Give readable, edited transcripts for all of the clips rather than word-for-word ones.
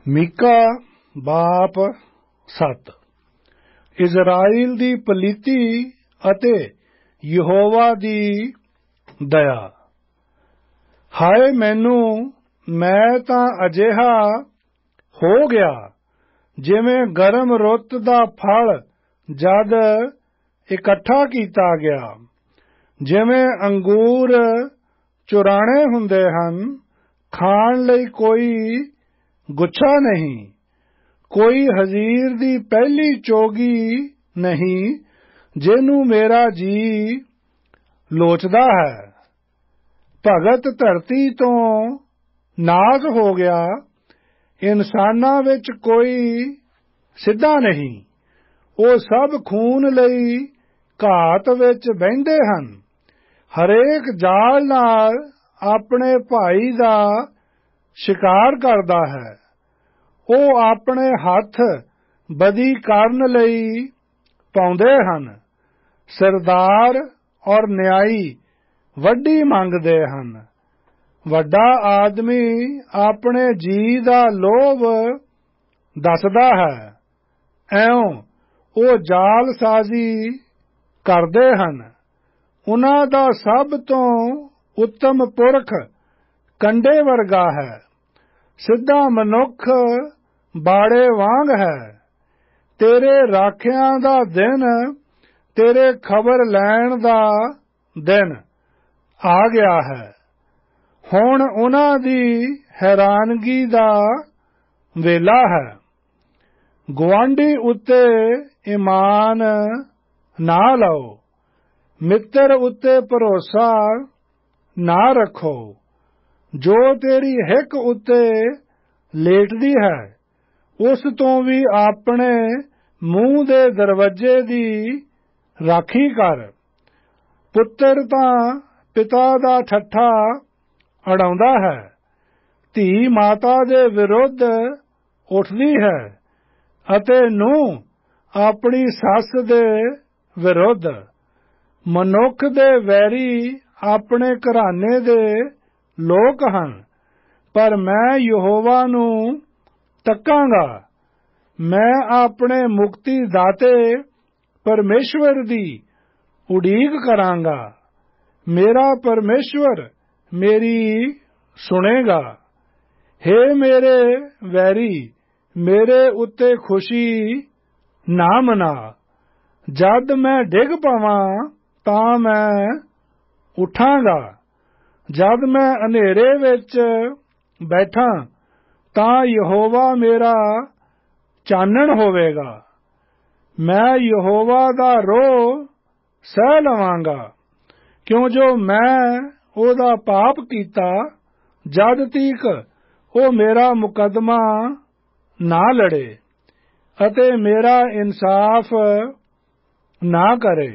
ਮੀਕਾ ਬਾਪ 7। ਇਜ਼ਰਾਈਲ ਦੀ ਪਲੀਤੀ ਅਤੇ ਯਹੋਵਾ ਦੀ ਦਇਆ। ਹਾਏ ਮੈਨੂੰ, ਮੈਂ ਤਾਂ ਅਜਿਹਾ ਹੋ ਗਿਆ ਜਿਵੇਂ ਗਰਮ ਰੁੱਤ ਦਾ ਫਲ ਜਦ ਇਕੱਠਾ ਕੀਤਾ ਗਿਆ, ਜਿਵੇਂ ਅੰਗੂਰ ਚੁਰਾਣੇ ਹੁੰਦੇ ਹਨ, ਖਾਣ ਲਈ ਕੋਈ ਗੁੱਛਾ ਨਹੀਂ, ਕੋਈ ਹਜ਼ੀਰ ਦੀ ਪਹਿਲੀ ਚੋਗੀ ਨਹੀਂ ਜਿਹਨੂੰ ਮੇਰਾ ਜੀ ਲੋਚਦਾ ਹੈ। ਭਗਤ ਧਰਤੀ ਤੋਂ ਨਾਸ ਹੋ ਗਿਆ, ਇਨਸਾਨਾਂ ਵਿੱਚ ਕੋਈ ਸਿੱਧਾ ਨਹੀਂ, ਉਹ ਸਭ ਖੂਨ ਲਈ ਘਾਤ ਵਿੱਚ ਬਹਿੰਦੇ ਹਨ। ਹਰੇਕ ਜਾਲ ਨਾਲ ਆਪਣੇ ਭਾਈ ਦਾ ਸ਼ਿਕਾਰ ਕਰਦਾ ਹੈ। ਉਹ ਆਪਣੇ ਹੱਥ ਬਦੀ ਕਰਨ ਲਈ ਪਾਉਂਦੇ ਹਨ। ਸਰਦਾਰ ਔਰ ਨਿਆਈ ਵੱਡੀ ਮੰਗਦੇ ਹਨ। ਵੱਡਾ ਆਦਮੀ ਆਪਣੇ ਜੀ ਦਾ ਲੋਭ ਦੱਸਦਾ ਹੈ। ਐਉਂ ਉਹ ਜਾਲਸਾਜ਼ੀ ਕਰਦੇ ਹਨ। ਉਨ੍ਹਾਂ ਦਾ ਸਭ ਤੋਂ ਉੱਤਮ ਪੁਰਖ ਕੰਡੇ ਵਰਗਾ ਹੈ। ਸਿੱਧਾ ਮਨੁੱਖ ਬਾੜੇ ਵਾਂਗ ਹੈ। ਤੇਰੇ ਰਾਖਿਆਂ ਦਾ ਦਿਨ, ਤੇਰੇ ਖਬਰ ਲੈਣ ਦਾ ਦਿਨ ਆ ਗਿਆ ਹੈ। ਹੁਣ ਉਨ੍ਹਾਂ ਦੀ ਹੈਰਾਨਗੀ ਦਾ ਵੇਲਾ ਹੈ। ਗੁਆਂਢੀ ਉੱਤੇ ਈਮਾਨ ਨਾ ਲਾਓ, ਮਿੱਤਰ ਉੱਤੇ ਭਰੋਸਾ ਨਾ ਰੱਖੋ। ਜੋ ਤੇਰੀ ਹਿੱਕ ਉੱਤੇ ਲੇਟਦੀ ਹੈ, ਉਸ ਤੋਂ ਵੀ ਆਪਣੇ ਮੂੰਹ ਦੇ ਦਰਵਾਜ਼ੇ ਦੀ ਰਾਖੀ ਕਰ। ਪੁੱਤਰ ਤਾਂ ਪਿਤਾ ਦਾ ਠੱਠਾ ਅੜਾਉਂਦਾ ਹੈ, ਧੀ ਮਾਤਾ ਦੇ ਵਿਰੁੱਧ ਉੱਠਦੀ ਹੈ ਅਤੇ ਨੂੰਹ ਆਪਣੀ ਸੱਸ ਦੇ ਵਿਰੁੱਧ। ਮਨੁੱਖ ਦੇ ਵੈਰੀ ਆਪਣੇ ਘਰਾਣੇ ਦੇ ਲੋਕ ਹਨ, ਪਰ ਮੈਂ ਯਹੋਵਾ ਨੂੰ ਤੱਕਾਂਗਾ। ਮੈਂ ਆਪਣੇ ਮੁਕਤੀ ਦਾਤੇ ਪਰਮੇਸ਼ਵਰ ਦੀ ਉਡੀਕ ਕਰਾਂਗਾ। ਮੇਰਾ ਪਰਮੇਸ਼ਵਰ ਮੇਰੀ ਸੁਣੇਗਾ। ਹੇ ਮੇਰੇ ਵੈਰੀ, ਮੇਰੇ ਉੱਤੇ ਖੁਸ਼ੀ ਨਾ ਮਨਾ। ਜਦ ਮੈਂ ਡਿੱਗ ਪਵਾਂ ਤਾਂ ਮੈਂ ਉੱਠਾਂਗਾ। ਜਦ ਮੈਂ ਹਨੇਰੇ ਵਿੱਚ ਬੈਠਾਂ ਤਾਂ ਯਹੋਵਾ ਮੇਰਾ ਚਾਨਣ ਹੋਵੇਗਾ। ਮੈਂ ਯਹੋਵਾ ਦਾ ਰੋਹ ਸਹਿ ਲਵਾਂਗਾ, ਕਿਉਂ ਜੋ ਮੈਂ ਉਹਦਾ ਪਾਪ ਕੀਤਾ, ਜਦ ਤੀਕ ਉਹ ਮੇਰਾ ਮੁਕੱਦਮਾ ਨਾ ਲੜੇ ਅਤੇ ਮੇਰਾ ਇਨਸਾਫ ਨਾ ਕਰੇ।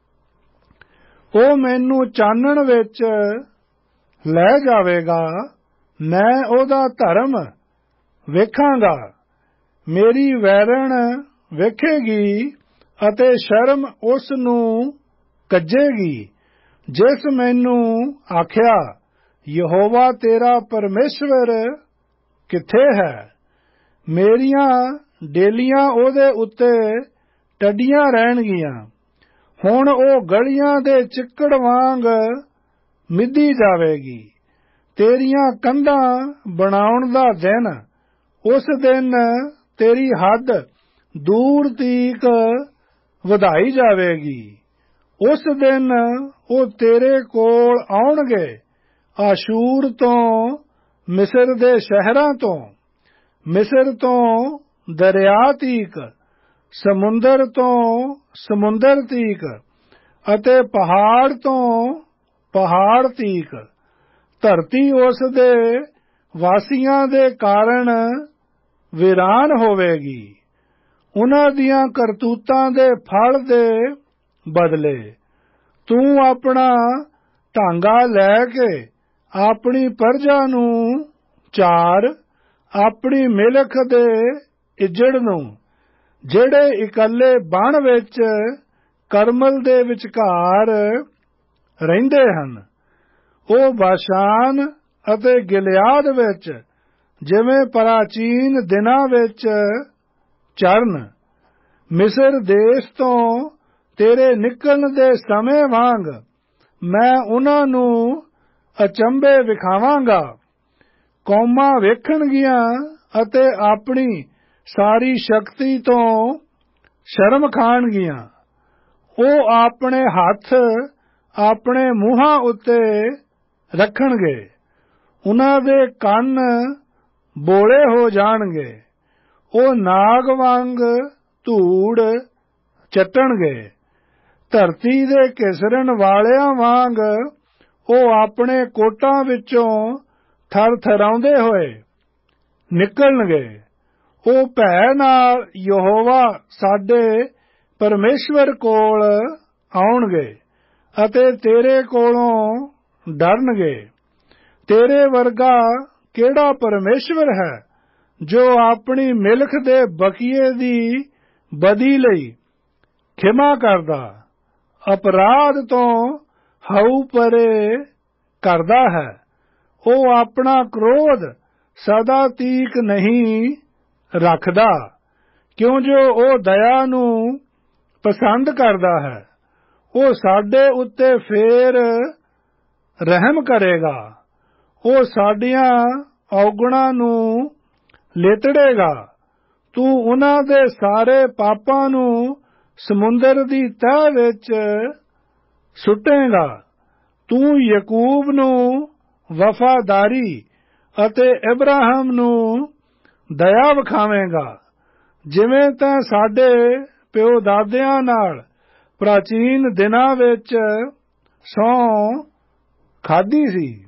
ਉਹ ਮੈਨੂੰ ਚਾਨਣ ਵਿੱਚ ਲੈ ਜਾਵੇਗਾ, ਮੈਂ ਉਹਦਾ ਧਰਮ ਵੇਖਾਂਗਾ। ਮੇਰੀ ਵੈਰਣ ਵੇਖੇਗੀ ਅਤੇ ਸ਼ਰਮ ਉਸ ਨੂੰ ਕੱਜੇਗੀ, ਜਿਸ ਮੈਨੂੰ ਆਖਿਆ, ਯਹੋਵਾ ਤੇਰਾ ਪਰਮੇਸ਼ਵਰ ਕਿੱਥੇ ਹੈ। ਮੇਰੀਆਂ ਡੇਲੀਆਂ ਉਹਦੇ ਉੱਤੇ ਟੱਡੀਆਂ ਰਹਿਣਗੀਆਂ। ਹੁਣ ਉਹ ਗਲੀਆਂ ਦੇ ਚਿੱਕੜ ਵਾਂਗ ਮਿੱਧੀ ਜਾਵੇਗੀ। ਤੇਰੀਆਂ ਕੰਧਾਂ ਬਣਾਉਣ ਦਾ ਦਿਨ, ਉਸ ਦਿਨ ਤੇਰੀ ਹੱਦ ਦੂਰ ਤੀਕ ਵਧਾਈ ਜਾਵੇਗੀ। ਉਸ ਦਿਨ ਉਹ ਤੇਰੇ ਕੋਲ ਆਉਣਗੇ, ਆਸ਼ੂਰ ਤੋਂ, ਮਿਸਰ ਦੇ ਸ਼ਹਿਰਾਂ ਤੋਂ, ਮਿਸਰ ਤੋਂ ਦਰਿਆ ਤੀਕ, ਸਮੁੰਦਰ ਤੋਂ ਸਮੁੰਦਰ ਤੀਕ ਅਤੇ ਪਹਾੜ ਤੋਂ ਪਹਾੜ ਤੀਕ। ਧਰਤੀ ਉਸ ਦੇ ਵਾਸੀਆਂ ਦੇ ਕਾਰਨ ਵੀਰਾਨ ਹੋਵੇਗੀ, ਉਨ੍ਹਾਂ ਦੀਆਂ ਕਰਤੂਤਾਂ ਦੇ ਫਲ ਦੇ ਬਦਲੇ। ਤੂੰ ਆਪਣਾ ਢਾਂਗਾ ਲੈ ਕੇ ਆਪਣੀ ਪਰਜਾ ਨੂੰ ਚਾਰ, ਆਪਣੀ ਮਿਲਖ ਦੇ ਇੱਜੜ ਨੂੰ, ਜਿਹੜੇ ਇਕੱਲੇ ਬਣ ਵਿੱਚ ਕਰਮਲ ਦੇ ਵਿਚਕਾਰ ਰਹਿੰਦੇ ਹਨ। ਉਹ ਬਾਸ਼ਾਨ ਅਤੇ ਗਿਲਿਆਦ ਵਿੱਚ ਜਿਵੇਂ ਪ੍ਰਾਚੀਨ ਦਿਨਾਂ ਵਿੱਚ ਚਰਨ ਮਿਸਰ ਦੇਸ਼ ਤੋਂ ਤੇਰੇ ਨਿਕਲਣ ਦੇ ਸਮੇਂ ਵਾਂਗ ਮੈਂ ਉਹਨਾਂ ਨੂੰ ਅਚੰਭੇ ਵਿਖਾਵਾਂਗਾ। ਕੌਮਾਂ ਵੇਖਣਗੀਆਂ ਅਤੇ ਆਪਣੀ ਸਾਰੀ ਸ਼ਕਤੀ ਤੋਂ ਸ਼ਰਮ ਖਾਣਗੀਆਂ। ਉਹ ਆਪਣੇ ਹੱਥ ਆਪਣੇ ਮੂੰਹਾਂ ਉੱਤੇ ਰੱਖਣਗੇ, ਉਹਨਾਂ ਦੇ ਕੰਨ ਬੋਲੇ ਹੋ ਜਾਣਗੇ। ਉਹ ਨਾਗ ਵਾਂਗ ਧੂੜ ਚੱਟਣਗੇ, ਧਰਤੀ ਦੇ ਘਿਸਰਨ ਵਾਲਿਆਂ ਵਾਂਗ ਉਹ ਆਪਣੇ ਕੋਟਾਂ ਵਿੱਚੋਂ ਥਰਥਰਾਉਂਦੇ ਹੋਏ ਨਿਕਲਣਗੇ। ਉਹ ਭੈ ਨਾਲ ਯਹੋਵਾ ਸਾਡੇ ਪਰਮੇਸ਼ਵਰ ਕੋਲ ਆਉਣਗੇ ਅਤੇ ਤੇਰੇ ਕੋਲੋਂ ਡਰਨਗੇ। ਤੇਰੇ ਵਰਗਾ ਕਿਹੜਾ ਪਰਮੇਸ਼ਵਰ ਹੈ ਜੋ ਆਪਣੀ ਮਿਲਖ ਦੇ ਬਕੀਏ ਦੀ ਬਦੀ ਲਈ ਖਿਮਾ ਕਰਦਾ, ਅਪਰਾਧ ਤੋਂ ਹਊ ਪਰੇ ਕਰਦਾ ਹੈ। ਉਹ ਆਪਣਾ ਕ੍ਰੋਧ ਸਦਾ ਤੀਕ ਨਹੀਂ ਰੱਖਦਾ, ਕਿਉਂ ਜੋ ਉਹ ਦਇਆ ਨੂੰ ਪਸੰਦ ਕਰਦਾ ਹੈ। ਉਹ ਸਾਡੇ ਉੱਤੇ ਫੇਰ ਰਹਿਮ ਕਰੇਗਾ। ਉਹ ਸਾਡੀਆਂ ਔਗਣਾਂ ਨੂੰ ਲੇਤੜੇਗਾ। ਤੂੰ ਉਹਨਾਂ ਦੇ ਸਾਰੇ ਪਾਪਾਂ ਨੂੰ ਸਮੁੰਦਰ ਦੀ ਤਹਿ ਵਿੱਚ ਸੁੱਟੇਗਾ। ਤੂੰ ਯਕੂਬ ਨੂੰ ਵਫਾਦਾਰੀ ਅਤੇ ਇਬਰਾਹਿਮ ਨੂੰ ਦਇਆ ਵਿਖਾਵੇਂਗਾ, ਜਿਵੇਂ ਤੈਂ ਸਾਡੇ ਪਿਓ ਦਾਦਿਆਂ ਨਾਲ ਪ੍ਰਾਚੀਨ ਦਿਨਾਂ ਵਿੱਚ ਸਹੁੰ ਖਾਧੀ ਸੀ।